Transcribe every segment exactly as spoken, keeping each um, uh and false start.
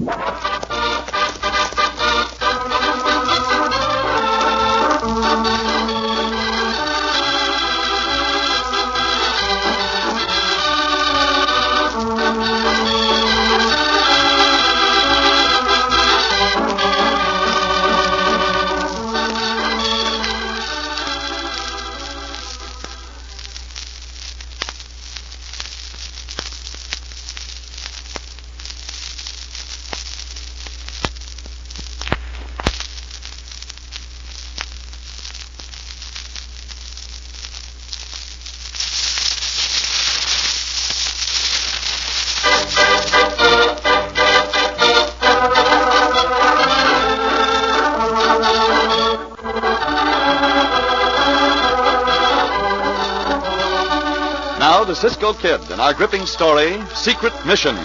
The Cisco Kid in our gripping story, Secret Mission.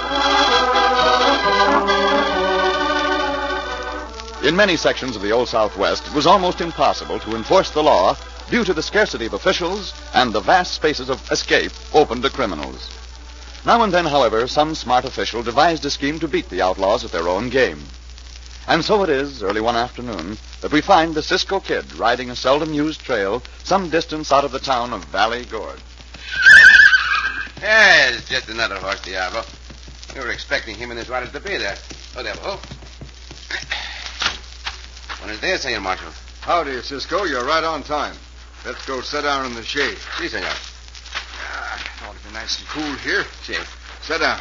In many sections of the Old Southwest, it was almost impossible to enforce the law due to the scarcity of officials and the vast spaces of escape open to criminals. Now and then, however, some smart official devised a scheme to beat the outlaws at their own game. And so it is, early one afternoon, that we find the Cisco Kid riding a seldom-used trail some distance out of the town of Valley Gorge. Yeah, it's just another horse, Diablo. We were expecting him and his riders to be there. Oh, Diablo. Buenos dias, Senor Marshal. Howdy, Cisco. You're right on time. Let's go sit down in the shade. Si, senor. Ah, it ought to be nice and cool here. Si. Sit down.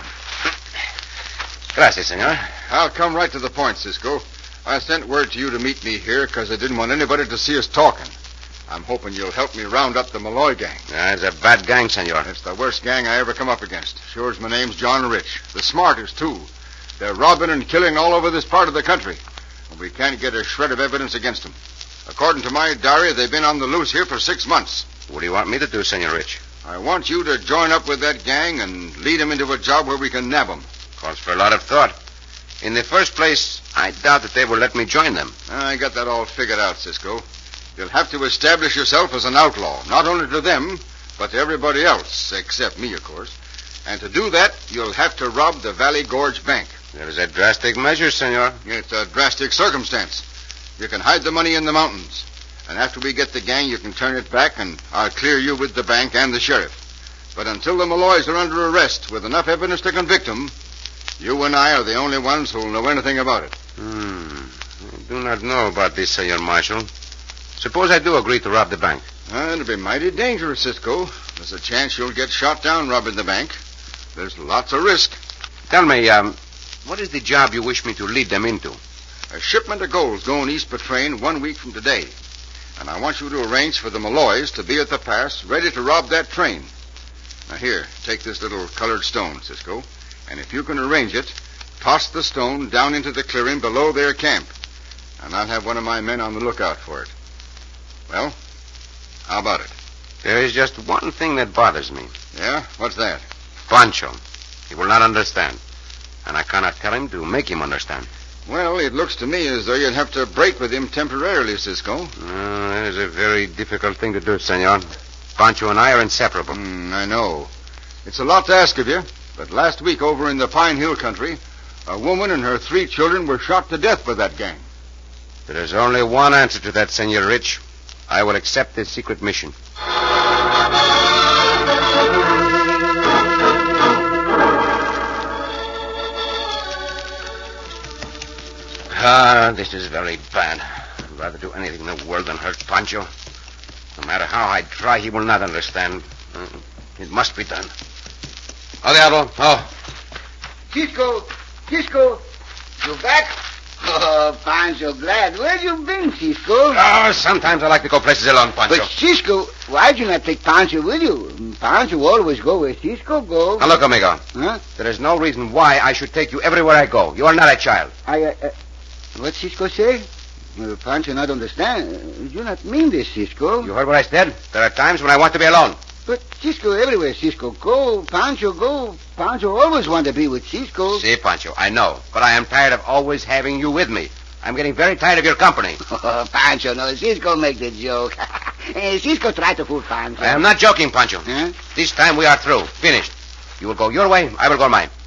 Gracias, senor. I'll come right to the point, Cisco. I sent word to you to meet me here because I didn't want anybody to see us talking. I'm hoping you'll help me round up the Malloy gang. Uh, it's a bad gang, senor. It's the worst gang I ever come up against. Sure as my name's John Rich. The smartest, too. They're robbing and killing all over this part of the country. And we can't get a shred of evidence against them. According to my diary, they've been on the loose here for six months. What do you want me to do, Senor Rich? I want you to join up with that gang and lead them into a job where we can nab them. Calls for a lot of thought. In the first place, I doubt that they will let me join them. I got that all figured out, Cisco. You'll have to establish yourself as an outlaw, not only to them, but to everybody else, except me, of course. And to do that, you'll have to rob the Valley Gorge Bank. That is a drastic measure, senor. It's a drastic circumstance. You can hide the money in the mountains. And after we get the gang, you can turn it back, and I'll clear you with the bank and the sheriff. But until the Malloys are under arrest with enough evidence to convict them, you and I are the only ones who'll know anything about it. Hmm. I do not know about this, Senor Marshal. Suppose I do agree to rob the bank. Uh, it'll be mighty dangerous, Cisco. There's a chance you'll get shot down robbing the bank. There's lots of risk. Tell me, um, what is the job you wish me to lead them into? A shipment of gold's going east per train one week from today. And I want you to arrange for the Malloys to be at the pass, ready to rob that train. Now here, take this little colored stone, Cisco. And if you can arrange it, toss the stone down into the clearing below their camp. And I'll have one of my men on the lookout for it. Well, how about it? There is just one thing that bothers me. Yeah? What's that? Pancho. He will not understand. And I cannot tell him to make him understand. Well, it looks to me as though you'd have to break with him temporarily, Cisco. Uh, that is a very difficult thing to do, senor. Pancho and I are inseparable. Mm, I know. It's a lot to ask of you, but last week over in the Pine Hill country, a woman and her three children were shot to death by that gang. There is only one answer to that, Senor Rich. I will accept this secret mission. Ah, this is very bad. I'd rather do anything in the world than hurt Pancho. No matter how I try, he will not understand. Uh, it must be done. Oh, Diablo. Oh. Cisco, Cisco, you back? Oh, Pancho, glad. Where you been, Cisco? Oh, sometimes I like to go places alone, Pancho. But, Cisco, why'd you not take Pancho with you? Pancho always go where Cisco goes. Now, look, amigo. Huh? There is no reason why I should take you everywhere I go. You are not a child. I, uh, uh, what Cisco say? Uh, Pancho not understand. Uh, you not mean this, Cisco. You heard what I said? There are times when I want to be alone. But Cisco, everywhere Cisco go, Pancho go. Pancho always want to be with Cisco. See, Pancho, I know. But I am tired of always having you with me. I'm getting very tired of your company. Oh, Pancho, no, Cisco make the joke. uh, Cisco try to fool Pancho. I am not joking, Pancho. Huh? This time we are through. Finished. You will go your way, I will go mine.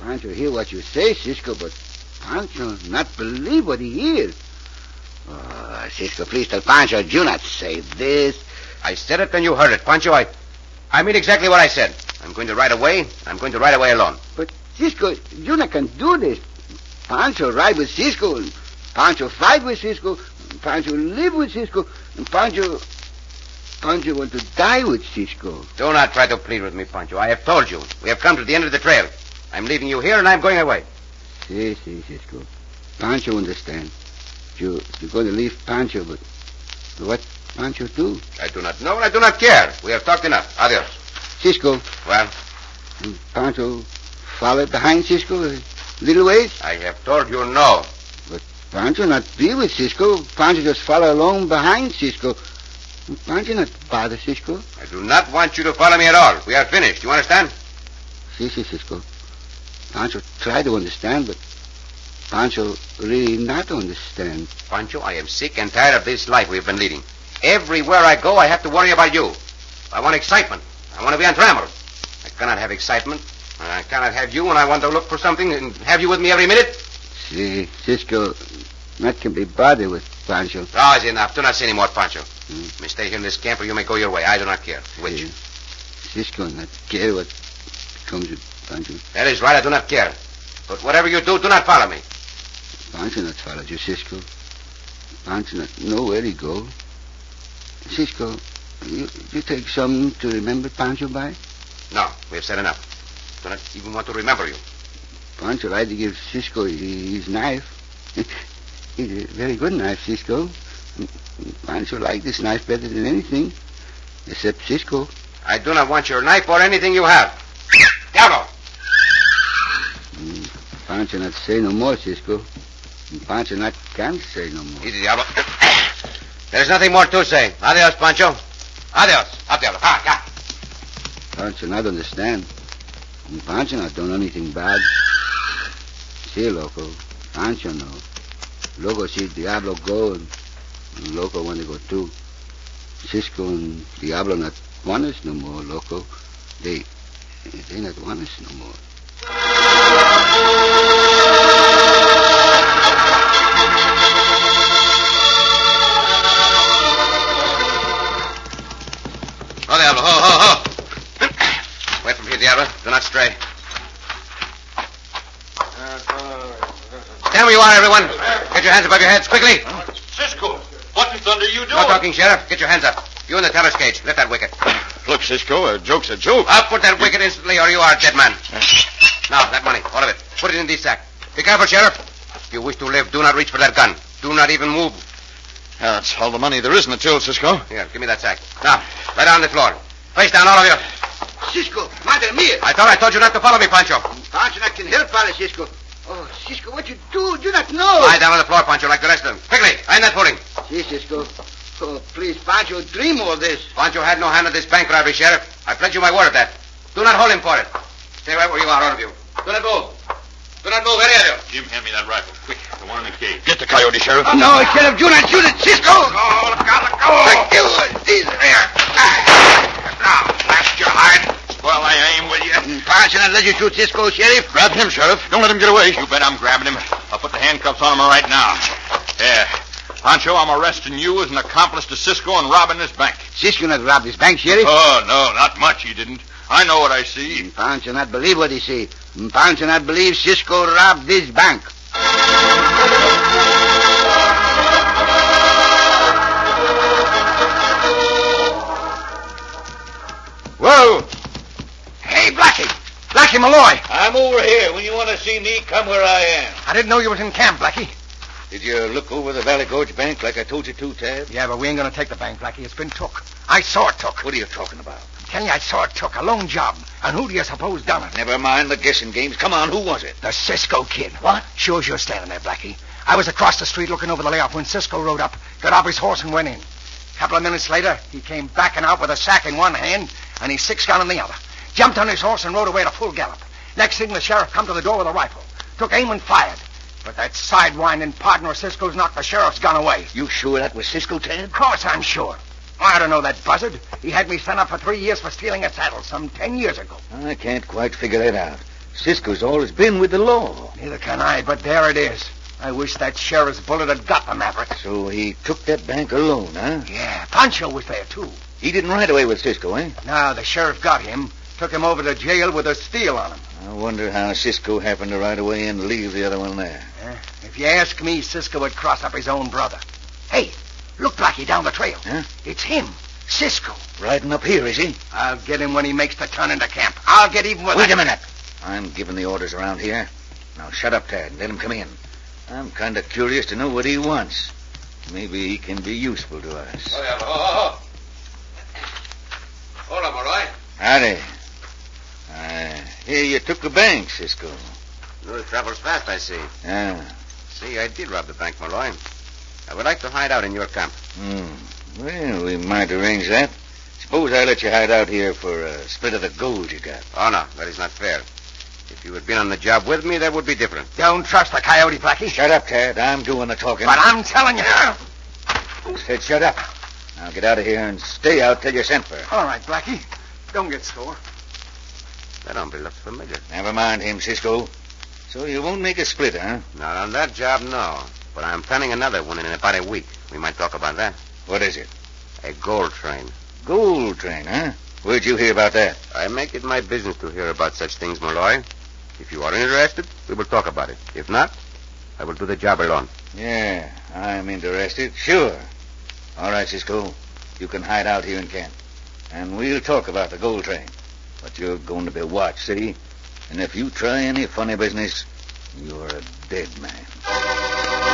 Pancho hear what you say, Cisco, but Pancho not believe what he hears. Oh, Cisco, please tell Pancho, do not say this. I said it, then you heard it. Pancho, I... I mean exactly what I said. I'm going to ride away. I'm going to ride away alone. But, Cisco, you not can do this. Pancho ride with Cisco, and Pancho fight with Cisco, and Pancho live with Cisco, and Pancho... Pancho want to die with Cisco. Do not try to plead with me, Pancho. I have told you. We have come to the end of the trail. I'm leaving you here, and I'm going away. Si, si, Cisco. Pancho understand. You, you're going to leave Pancho, but what Pancho do? I do not know, and I do not care. We have talked enough. Adios. Cisco. Well? And Pancho follow behind Cisco a little ways? I have told you no. But Pancho not be with Cisco. Pancho just follow along behind Cisco. And Pancho not bother Cisco. I do not want you to follow me at all. We are finished. You understand? Si, si, Cisco. Pancho try to understand, but Pancho really not understand. Pancho, I am sick and tired of this life we've been leading. Everywhere I go, I have to worry about you. I want excitement. I want to be untrammeled. I cannot have excitement. I cannot have you when I want to look for something and have you with me every minute. Si, Cisco not can be bothered with Pancho. Oh, it's enough. Do not say any more, Pancho. Hmm. You may stay here in this camp or you may go your way. I do not care. Which? Si. Cisco not care what comes with Pancho. That is right. I do not care. But whatever you do, do not follow me. Pancho not follow you, Cisco. Pancho not know where he go. Cisco, you, you take something to remember Pancho by? No, we have said enough. Do not even want to remember you. Pancho like to give Cisco his knife. It's a very good knife, Cisco. Pancho like this knife better than anything, except Cisco. I do not want your knife or anything you have. Diablo! Mm, Pancho not say no more, Cisco. Pancho not can say no more. Easy, Diablo. There's nothing more to say. Adios, Pancho. Adios. Up, Diablo. Ah, yeah. Pancho not understand. And Pancho not done anything bad. See, Loco. Pancho know. Loco see Diablo go, and, and Loco want to go too. Cisco and Diablo not want us no more, Loco. They, they not want us no more. Oh, Diablo. Ho, ho, ho. Wait from here, Diablo. Do not stray. Stand where you are, everyone. Get your hands above your heads, quickly. Cisco, what in thunder are you doing? No talking, Sheriff. Get your hands up. You in the teller's cage. Lift that wicket. Look, Cisco, a joke's a joke. I'll put that wicket instantly, or you are a dead man. Now, that money, all of it. Put it in this sack. Be careful, Sheriff. If you wish to live, do not reach for that gun. Do not even move. Yeah, that's all the money there is in the till, Cisco. Here, give me that sack. Now, lie down on the floor. Face down, all of you. Cisco, madre mia. I thought I told you not to follow me, Pancho. Pancho not can help Father Cisco. Oh, Cisco, what you do? You not know. Lie down on the floor, Pancho, like the rest of them. Quickly, iron that footing. See, Cisco. Oh, please, Pancho, dream all this. Pancho had no hand in this bank robbery, Sheriff. I pledge you my word of that. Do not hold him for it. Stay right where you are, all of you. Do not move. Do not move, any of you. Jim, hand me that rifle. Quick, the one in the cage. Get the coyote, Sheriff. Oh, no, Sheriff, do not shoot it, Cisco. Oh, look out, look out. Thank you. These here. Now, blast your hide. Well, I aim with you. Pancho not let you shoot Cisco, Sheriff. Grab him, Sheriff. Don't let him get away. You bet I'm grabbing him. I'll put the handcuffs on him right now. There. Pancho, I'm arresting you as an accomplice to Cisco in robbing this bank. Cisco not rob this bank, Sheriff. Oh, no, not much he didn't. I know what I see. Pancho not believe what he see. Pancho not believe Cisco robbed this bank. Whoa! Hey, Blackie! Blackie Malloy! I'm over here. When you want to see me, come where I am. I didn't know you was in camp, Blackie. Did you look over the Valley Gorge Bank like I told you to, Tab? Yeah, but we ain't gonna take the bank, Blackie. It's been took. I saw it took. What are you talking about? I'm telling you, I saw it took. A lone job. And who do you suppose done it? Never mind the guessing games. Come on, who was it? The Cisco kid. What? Sure as you're standing there, Blackie. I was across the street looking over the layoff when Cisco rode up, got off his horse and went in. A couple of minutes later, he came backing out with a sack in one hand and his six-gun in the other. Jumped on his horse and rode away at a full gallop. Next thing, the sheriff come to the door with a rifle. Took aim and fired. But that sidewinding partner of Cisco's knocked the sheriff's gun away. You sure that was Cisco, Tab? Of course I'm sure. I don't know that buzzard. He had me sent up for three years for stealing a saddle some ten years ago. I can't quite figure that out. Cisco's always been with the law. Neither can I, but there it is. I wish that sheriff's bullet had got the maverick. So he took that bank alone, huh? Yeah, Pancho was there, too. He didn't ride away with Cisco, eh? Now, the sheriff got him, took him over to jail with a steal on him. I wonder how Cisco happened to ride away and leave the other one there. Uh, if you ask me, Cisco would cross up his own brother. Hey, look, Blackie, down the trail. Huh? It's him, Cisco. Riding up here, is he? I'll get him when he makes the turn into camp. I'll get even with Wait that. a minute. I'm giving the orders around here. Now shut up, Tad, and let him come in. I'm kind of curious to know what he wants. Maybe he can be useful to us. Oh, yeah. Oh, oh, oh. Hold on, Malloy. Howdy. Uh, here you took the bank, Cisco. News travels fast, I see. Yeah. See, I did rob the bank, Malloy. I would like to hide out in your camp. Hmm. Well, we might arrange that. Suppose I let you hide out here for a split of the gold you got. Oh, no, that is not fair. If you had been on the job with me, that would be different. Don't trust the coyote, Blackie. Shut up, Tad. I'm doing the talking. But I'm telling you. Said shut up. Now get out of here and stay out till you're sent for. All right, Blackie. Don't get sore. That hombre looks familiar. Never mind him, Cisco. So you won't make a split, huh? Not on that job, no. But I'm planning another one in about a week. We might talk about that. What is it? A gold train. Gold train, huh? Where'd you hear about that? I make it my business to hear about such things, Malloy. If you are interested, we will talk about it. If not, I will do the job alone. Yeah, I'm interested. Sure. All right, Cisco. You can hide out here in camp. And we'll talk about the gold train. But you're going to be watched, see? And if you try any funny business, you're a dead man.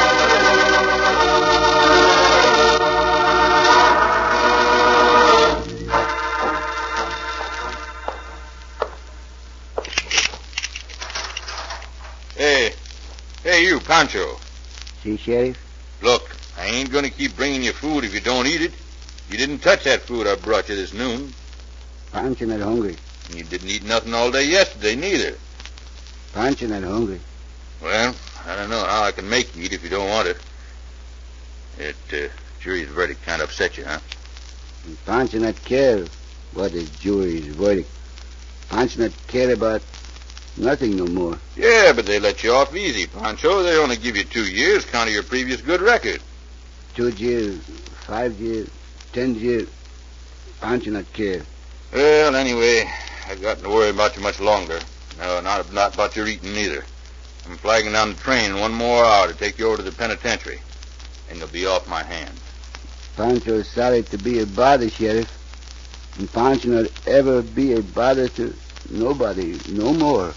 Hey, hey, you, Pancho. See, Sheriff? Look, I ain't going to keep bringing you food if you don't eat it. You didn't touch that food I brought you this noon. Pancho not hungry. And you didn't eat nothing all day yesterday, neither. Pancho not hungry. Well, I don't know how I can make you eat if you don't want it. It, uh, jury's verdict kind of upset you, huh? And Pancho not care what the jury's verdict. Pancho not care about nothing no more. Yeah, but they let you off easy, Pancho. They only give you two years, count of your previous good record. Two years, five years, ten years. Pancho not care. Well, anyway, I've got to worry about you much longer. No, not, not about your eating, neither. I'm flagging down the train in one more hour to take you over to the penitentiary. And you'll be off my hands. Pancho is sorry to be a bother, Sheriff. And Pancho not ever be a bother to nobody no more.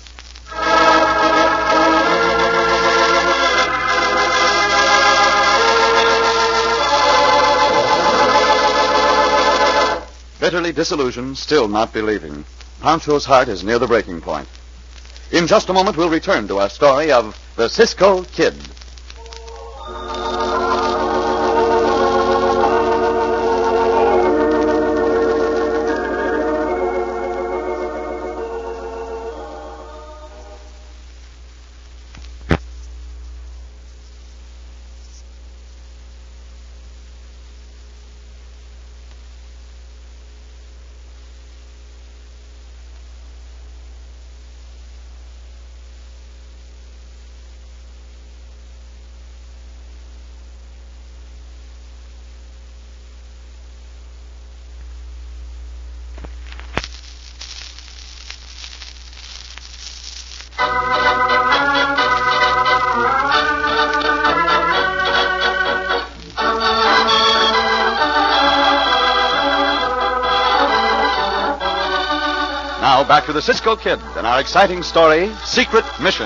Bitterly disillusioned, still not believing, Pancho's heart is near the breaking point. In just a moment, we'll return to our story of the Cisco Kid. Now back to the Cisco Kid and our exciting story, Secret Mission.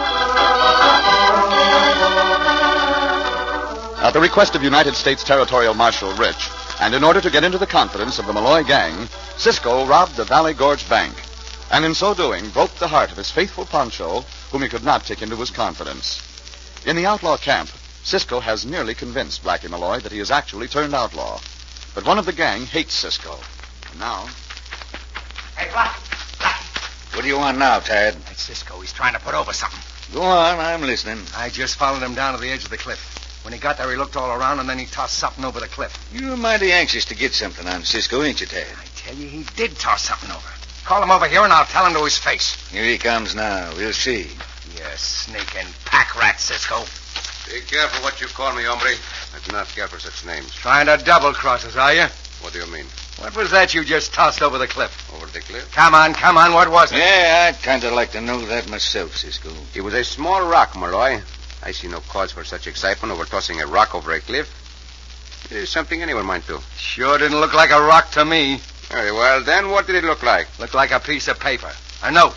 At the request of United States Territorial Marshal Rich, and in order to get into the confidence of the Malloy gang, Cisco robbed the Valley Gorge Bank, and in so doing broke the heart of his faithful Pancho, whom he could not take into his confidence. In the outlaw camp, Cisco has nearly convinced Blackie Malloy that he has actually turned outlaw. But one of the gang hates Cisco. And now... Hey, Blackie. Blackie. What do you want now, Tad? That's Cisco. He's trying to put over something. Go on, I'm listening. I just followed him down to the edge of the cliff. When he got there, he looked all around, and then he tossed something over the cliff. You're mighty anxious to get something on Cisco, ain't you, Tad? I tell you, he did toss something over. Call him over here and I'll tell him to his face. Here he comes now. We'll see. You sneaking pack rat, Cisco. Be careful what you call me, hombre. I do not care for such names. Trying to double-cross us, are you? What do you mean? What was that you just tossed over the cliff? Over the cliff? Come on, come on, what was it? Yeah, I'd kind of like to know that myself, Cisco. It was a small rock, Malloy. I see no cause for such excitement over tossing a rock over a cliff. It is something anyone might do. Sure didn't look like a rock to me. Very well, then what did it look like? Looked like a piece of paper. A note.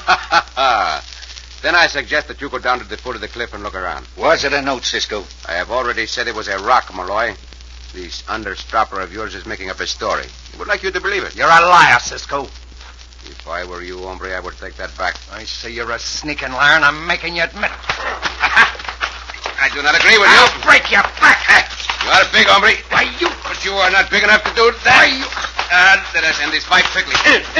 Then I suggest that you go down to the foot of the cliff and look around. Was it a note, Cisco? I have already said it was a rock, Malloy. This understrapper of yours is making up a story. I would like you to believe it. You're a liar, Cisco. If I were you, hombre, I would take that back. I say you're a sneaking liar, and I'm making you admit it. I do not agree with I'll you. break your back. You are big, hombre. Why, you... But you are not big enough to do that. Why, you... Uh, let us end this fight quickly.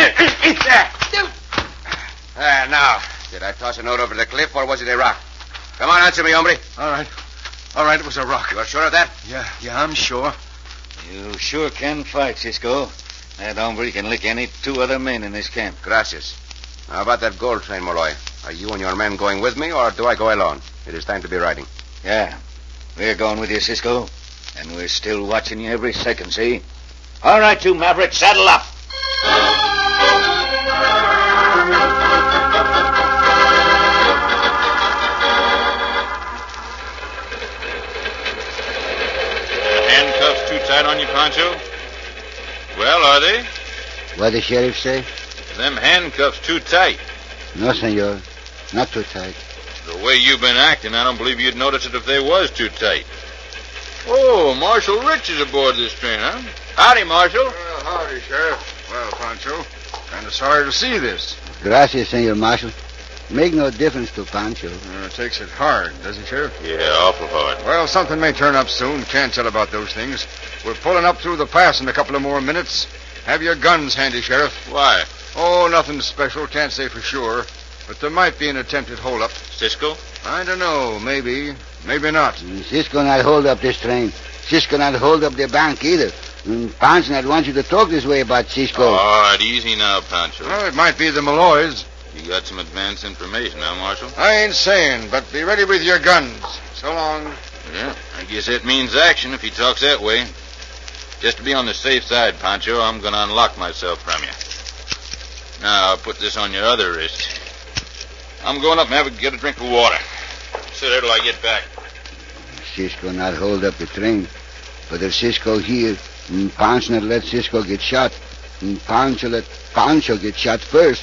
Ah, now, did I toss a note over the cliff, or was it a rock? Come on, answer me, hombre. All right. All right, it was a rock. You are sure of that? Yeah, yeah, I'm sure. You sure can fight, Cisco. That hombre can lick any two other men in this camp. Gracias. How about that gold train, Malloy? Are you and your men going with me, or do I go alone? It is time to be riding. Yeah, we're going with you, Cisco. And we're still watching you every second, see? All right, you Maverick, saddle up. Handcuffs too tight on you, Pancho? Well, are they? What the sheriff say? Them handcuffs too tight. No, senor. Not too tight. The way you've been acting, I don't believe you'd notice it if they was too tight. Oh, Marshal Rich is aboard this train, huh? Howdy, Marshal. Well, howdy, Sheriff. Well, Pancho, kind of sorry to see this. Gracias, senor marshal. Make no difference to Pancho. Uh, it takes it hard, doesn't it, Sheriff? Yeah, awful hard. Well, something may turn up soon. Can't tell about those things. We're pulling up through the pass in a couple of more minutes. Have your guns handy, Sheriff. Why? Oh, nothing special. Can't say for sure. But there might be an attempted holdup. Cisco? I don't know. Maybe. Maybe not. Mm, Cisco not hold up this train. Cisco not hold up the bank either. Mm, Pancho not want you to talk this way about Cisco. All right, easy now, Pancho. Well, it might be the Malloys. You got some advance information, huh, Marshal? I ain't saying, but be ready with your guns. So long. Yeah, I guess that means action if he talks that way. Just to be on the safe side, Pancho, I'm going to unlock myself from you. Now, I'll put this on your other wrist. I'm going up and have a, get a drink of water. Sit there till I get back. Cisco not hold up the train. But if Cisco here, mm, Pancho not let Cisco get shot. And Pancho let Pancho get shot first.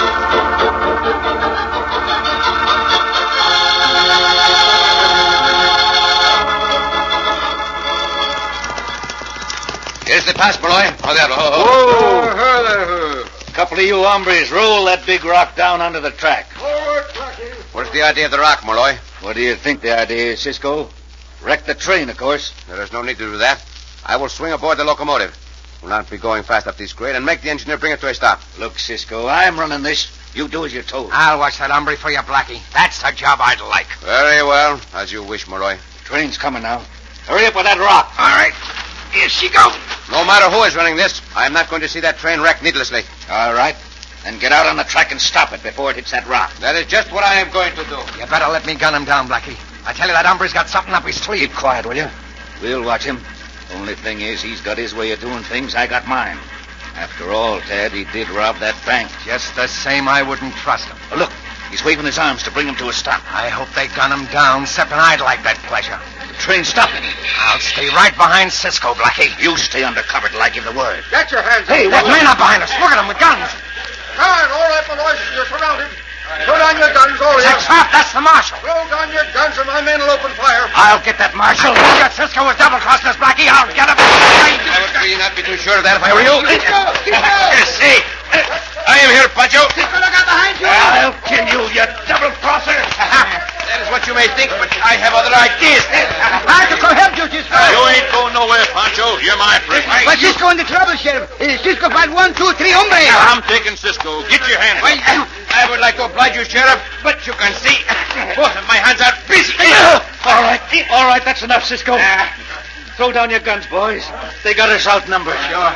Here's the pass, Malloy. Oh, there. Oh, Whoa! Oh, there. Couple of you hombres, roll that big rock down onto the track. Forward, Blackie. What's the idea of the rock, Malloy? What do you think the idea is, Cisco? Wreck the train, of course. There is no need to do that. I will swing aboard the locomotive. We'll not be going fast up this grade and make the engineer bring it to a stop. Look, Cisco, I'm running this. You do as you're told. I'll watch that hombre for you, Blackie. That's the job I'd like. Very well. As you wish, Malloy. Train's coming now. Hurry up with that rock. All right. Here she goes. No matter who is running this, I am not going to see that train wrecked needlessly. All right. Then get out on the track and stop it before it hits that rock. That is just what I am going to do. You better let me gun him down, Blackie. I tell you, that hombre's got something up his sleeve. Keep quiet, will you? We'll watch him. Only thing is, he's got his way of doing things. I got mine. After all, Tad, he did rob that bank. Just the same, I wouldn't trust him. Oh, look, he's waving his arms to bring him to a stop. I hope they gun him down, except I'd like that pleasure. The train's stopping. I'll stay right behind Cisco, Blackie. You stay under cover till I give the word. Get your hands up. Hey, what men are behind us? Look at them with guns. All right, all right, Malloy. You're surrounded. Throw down your guns, all of you. That's up. That's the marshal. Throw down your guns or my men will open fire. I'll get that marshal. You got Cisco was double-crossing us, Blackie. I'll get him. I would be not be too sure of that if I were you. See, I am here, Pancho. Cisco, look out behind you. I'll kill you, you double-crosser. That is what you may think, but I have other ideas. Pancho, go help you, Cisco. You ain't going nowhere, Pancho. You're my friend. But Cisco in the trouble, Sheriff. Uh, Cisco fight one, two, three, hombre. I'm taking Cisco. Get your hands up. I would like to oblige you, Sheriff, but you can see both of my hands are busy. All right, all right, that's enough, Cisco. Throw down your guns, boys. They got us outnumbered. Sure.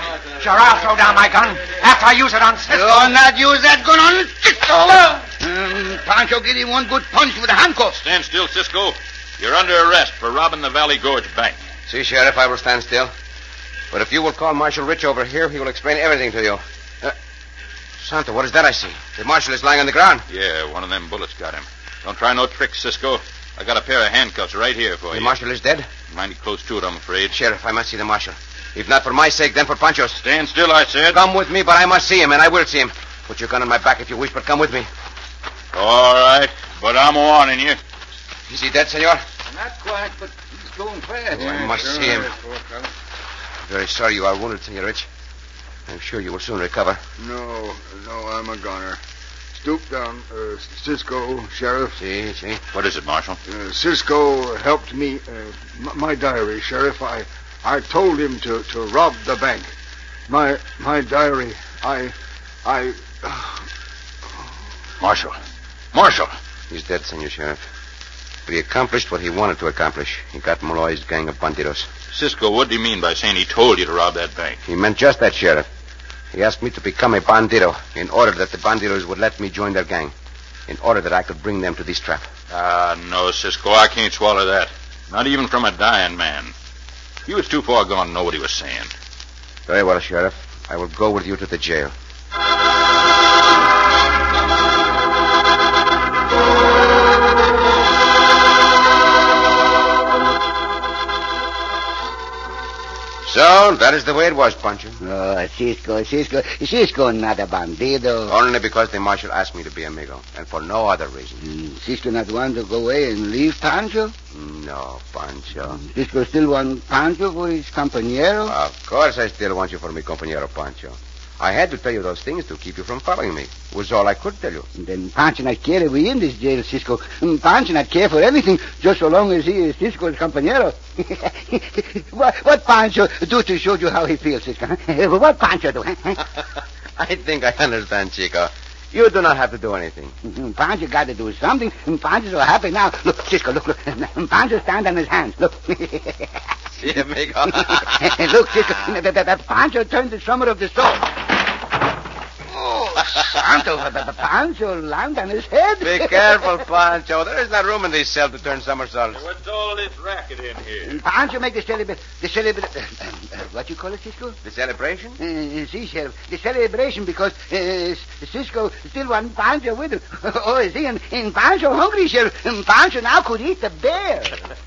Sure, I'll throw down my gun after I use it on Cisco. You'll not use that gun on Cisco. Um, Pancho, give him one good punch with a handcuff. Stand still, Cisco. You're under arrest for robbing the Valley Gorge Bank. See, Sheriff, I will stand still. But if you will call Marshal Rich over here, he will explain everything to you. Uh, Santo, what is that I see? The marshal is lying on the ground. Yeah, one of them bullets got him. Don't try no tricks, Cisco. I got a pair of handcuffs right here for The you. marshal is dead? Mighty close to it, I'm afraid. Sheriff, I must see the marshal. If not for my sake, then for Pancho's. Stand still, I said. Come with me, but I must see him, and I will see him. Put your gun on my back if you wish, but come with me. All right, but I'm warning you. Is he dead, senor? Not quite, but he's going fast. Oh, I must see him. Very sorry you are wounded, Senor Rich. I'm sure you will soon recover. No, no, I'm a goner. Stoop down, uh, Cisco, Sheriff. See, see. What is it, Marshal? Uh, Cisco helped me. Uh, m- my diary, Sheriff. I, I told him to, to rob the bank. My, my diary. I, I. Marshal. Marshal. He's dead, Senor Sheriff. But he accomplished what he wanted to accomplish. He got Malloy's gang of bandidos. Cisco, what do you mean by saying he told you to rob that bank? He meant just that, Sheriff. He asked me to become a bandito in order that the bandidos would let me join their gang. In order that I could bring them to this trap. Ah, no, Cisco, I can't swallow that. Not even from a dying man. He was too far gone to know what he was saying. Very well, Sheriff. I will go with you to the jail. So, that is the way it was, Pancho. Oh, Cisco, Cisco. Cisco not a bandido. Only because the marshal asked me to be amigo, and for no other reason. Mm, Cisco not want to go away and leave Pancho? No, Pancho. Cisco still want Pancho for his compañero? Of course I still want you for mi compañero, Pancho. I had to tell you those things to keep you from following me. It was all I could tell you. Then Pancho not care we in this jail, Cisco. Mm, Pancho not care for anything, just so long as he is Cisco's compañero. what, what Pancho do to show you how he feels, Cisco? What Pancho do? I think I understand, Chico. You do not have to do anything. Mm, Pancho got to do something. Mm, Pancho's so happy now. Look, Cisco, look, look. Mm, Pancho stand on his hands. Look. See, amigo. Look, Cisco, that, that, that Pancho turned the summer of the sword. Santo, Pancho landed on his head. Be careful, Pancho. There is not room in this cell to turn somersaults. What's all this racket in here? Pancho make the celebration. The celebration. Uh, uh, what you call it, Cisco? The celebration? Uh, see, Sheriff. The celebration because uh, Cisco still want Pancho with him. Oh, see, and, and Pancho hungry, Sheriff. And Pancho now could eat the bear.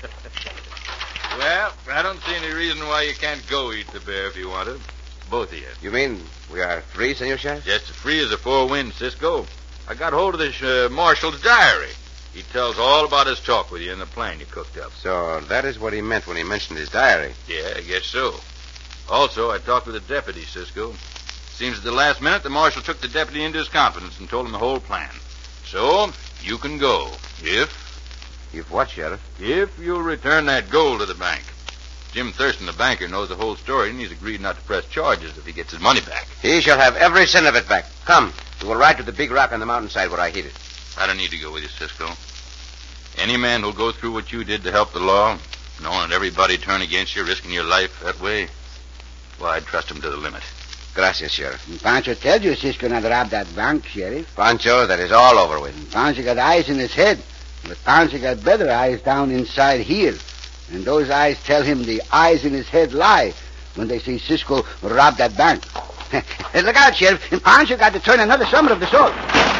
Well, I don't see any reason why you can't go eat the bear if you want to. Both of you. You mean we are free, Senor Sheriff? Just as free as a four winds, Cisco. I got hold of this uh, marshal's diary. He tells all about his talk with you and the plan you cooked up. So that is what he meant when he mentioned his diary. Yeah, I guess so. Also, I talked with the deputy, Cisco. Seems at the last minute the marshal took the deputy into his confidence and told him the whole plan. So, you can go. If... If what, Sheriff? If you'll return that gold to the bank. Jim Thurston, the banker, knows the whole story, and he's agreed not to press charges if he gets his money back. He shall have every cent of it back. Come, we will ride to the big rock on the mountainside where I hid it. I don't need to go with you, Cisco. Any man who'll go through what you did to help the law, knowing that everybody turn against you, risking your life that way, well, I'd trust him to the limit. Gracias, Sheriff. Pancho tells you Cisco not rob that bank, Sheriff. Pancho, that is all over with. Pancho got eyes in his head, but Pancho got better eyes down inside here. And those eyes tell him the eyes in his head lie when they see Cisco rob that bank. Look out, Sheriff. And Pancho got to turn another summer of the sword.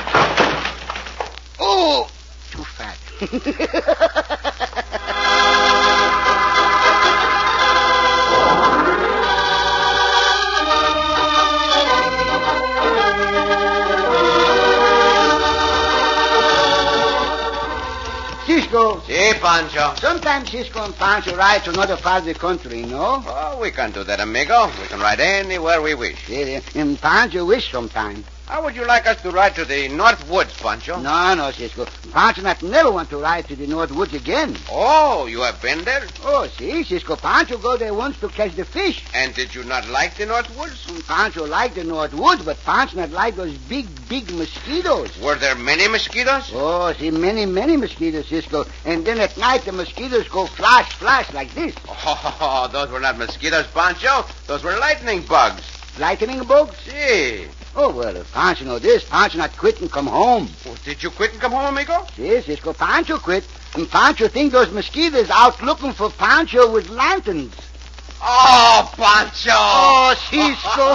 Oh, too fat. Cisco. Si, Pancho. Sometimes Cisco and Pancho ride to another part of the country, no? Oh, we can do that, amigo. We can ride anywhere we wish. Yeah, and Pancho wish sometime. How would you like us to ride to the North Woods, Pancho? No, no, Cisco. Pancho not never want to ride to the North Woods again. Oh, you have been there? Oh, see, Cisco, Pancho go there once to catch the fish. And did you not like the North Woods? And Pancho like the North Woods, but Pancho not like those big, big mosquitoes. Were there many mosquitoes? Oh, see, many, many mosquitoes, Cisco. And then at night the mosquitoes go flash, flash like this. Oh, those were not mosquitoes, Pancho. Those were lightning bugs. lightning bugs? See. Oh, well, if Pancho know this, Pancho not quit and come home. Oh, did you quit and come home, amigo? See, Cisco, Pancho quit. And Pancho think those mosquitoes out looking for Pancho with lanterns. Oh, Pancho! Oh, Cisco.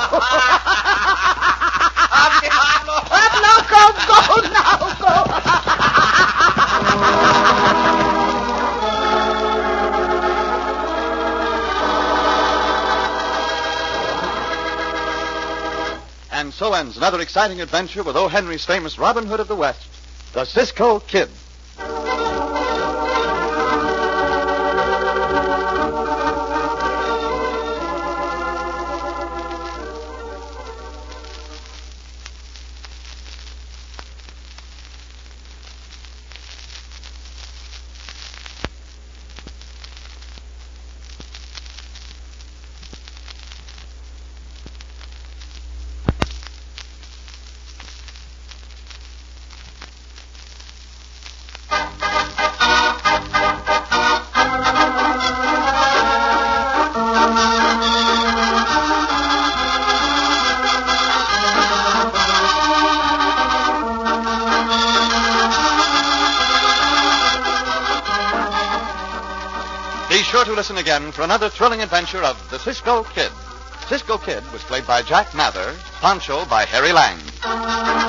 Up, loco, go now, go. And so ends another exciting adventure with O. Henry's famous Robin Hood of the West, the Cisco Kid. Be sure to listen again for another thrilling adventure of the Cisco Kid. Cisco Kid was played by Jack Mather, Pancho by Harry Lang.